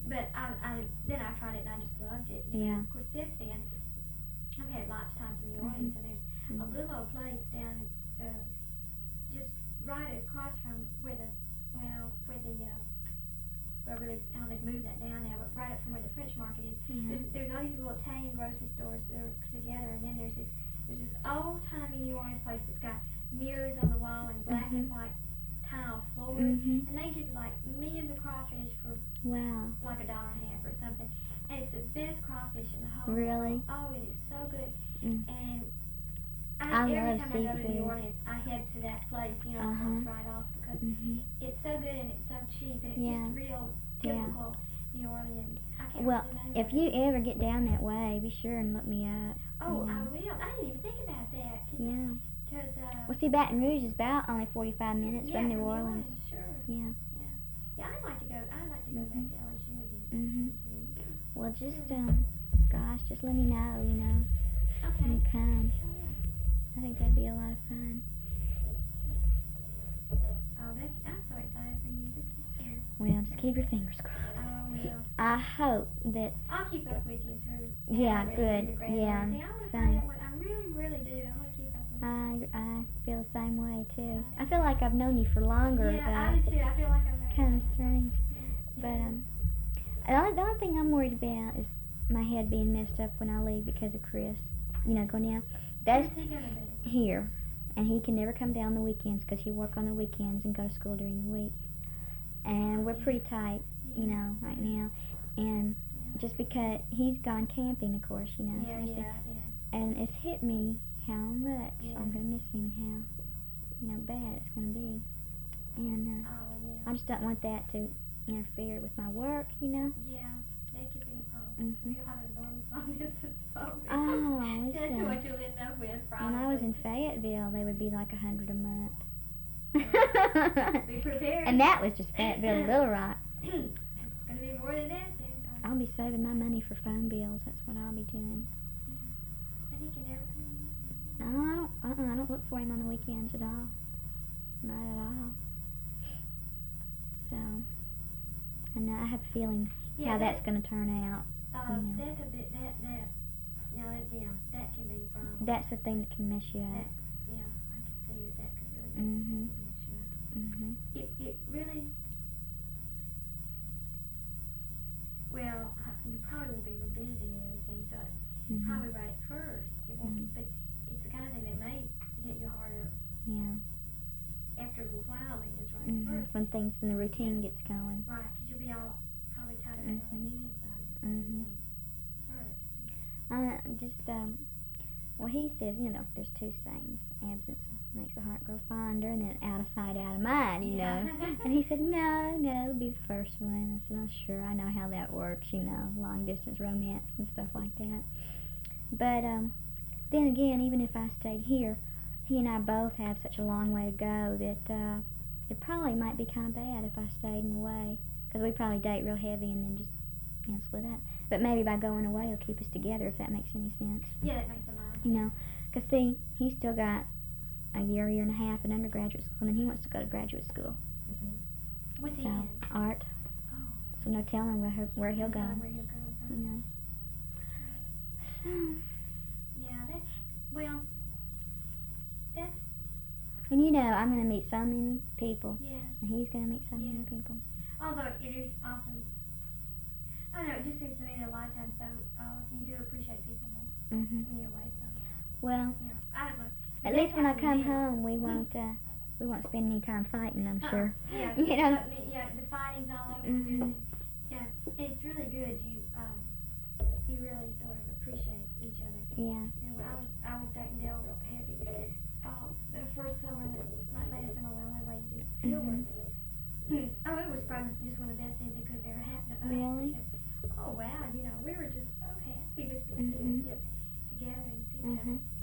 But then I tried it and I just loved it. You know? Of course, since then I've had lots of times in New Orleans, and there's a little old place down just right across from where the well, really, I don't think they've moved that down now, but right up from where the French Market is, there's all these little Italian grocery stores that are together, and then there's this old timey New Orleans place that's got mirrors on the wall and black and white tile floors, and they give like millions of crawfish for like $1.50 or something, and it's the best crawfish in the whole world. Oh, it is so good, and every time I go to New Orleans, I head to that place, you know, it's right off, because it's so good and it's so cheap, and it's just real typical New Orleans. I can't Well, remember if you ever get down that way, be sure and look me up. Oh, I will. I didn't even think about that. Cause, well, see, Baton Rouge is about only 45 minutes from New Orleans. Sure. Yeah. Yeah, I'd like to go back to LSU again. Well, just, gosh, just let me know, you know. Okay. When you come. Sure. I think that'd be a lot of fun. Oh, I'm so excited for you. This is good. Well, just keep your fingers crossed. I will. I hope that. I'll keep up with you through. Yeah, good. Yeah, same. I really, really do. I want to keep up with you. I feel the same way too. I feel like I've known you for longer. Yeah, I do too. I feel like I'm kind of strange. Yeah. But the only thing I'm worried about is my head being messed up when I leave because of Chris. You know, going down. Where's he gonna be? Here, and he can never come down the weekends because he work on the weekends and go to school during the week. And we're pretty tight, you know, right now. And just because he's gone camping, of course, you know. And it's hit me how much I'm gonna miss him and how, you know, bad it's gonna be. And I just don't want that to interfere with my work, you know. Yeah, that could be a problem. You'll have an enormous long distance phone. Oh, that's what you'll end up with, probably. When I was in Fayetteville, they would be like $100 a month. Be prepared. And that was just Fayetteville, Little Rock. It's gonna be more than that, then. I'll be saving my money for phone bills. That's what I'll be doing. And he can never come. No, I don't look for him on the weekends at all. Not at all. So, and I have a feeling how that's going to turn out. That's a bit, that can be a problem. That's the thing that can mess you up. I can see that could really mess you up. It really, well, you probably will be real busy and everything, so it's probably right at first. It won't, but it's the kind of thing that may hit you harder. Yeah. After a while, it is right at first. When the routine gets going. Right, because you'll be all probably tired of on the inside first. Well, he says, you know, there's two sayings. Absence makes the heart grow fonder, and then out of sight, out of mind, you know. And he said, no, it'll be the first one. I said, oh, sure, I know how that works, you know, long-distance romance and stuff like that. But then again, even if I stayed here, he and I both have such a long way to go that it probably might be kind of bad if I stayed in the way, because we probably date real heavy and then just, you know, split up. But maybe by going away, he'll keep us together, if that makes any sense. Yeah, that makes a lot. You know, because see, he's still got a year and a half in undergraduate school, and then he wants to go to graduate school. What's he in? Art. Oh. So no telling where he'll go. Where he'll go. You know. So. Yeah, that's. And you know, I'm going to meet so many people. Yeah. And he's going to meet so many people. Although it is often, I don't know, it just seems to me that a lot of times, though, you do appreciate people more when you're away from them. Well, you know, I don't know. At least when I come home, we won't spend any time fighting, I'm sure. Yeah, you know. The fighting's all over. Yeah, it's really good. You really sort of appreciate each other. Yeah. And when I was dating Dale real heavy. The first summer that last summer when I went away to field work. Oh, it was probably just one of the best things that could have ever happened to us. Really? Because, oh wow, you know, we were just so happy to be together and see each other.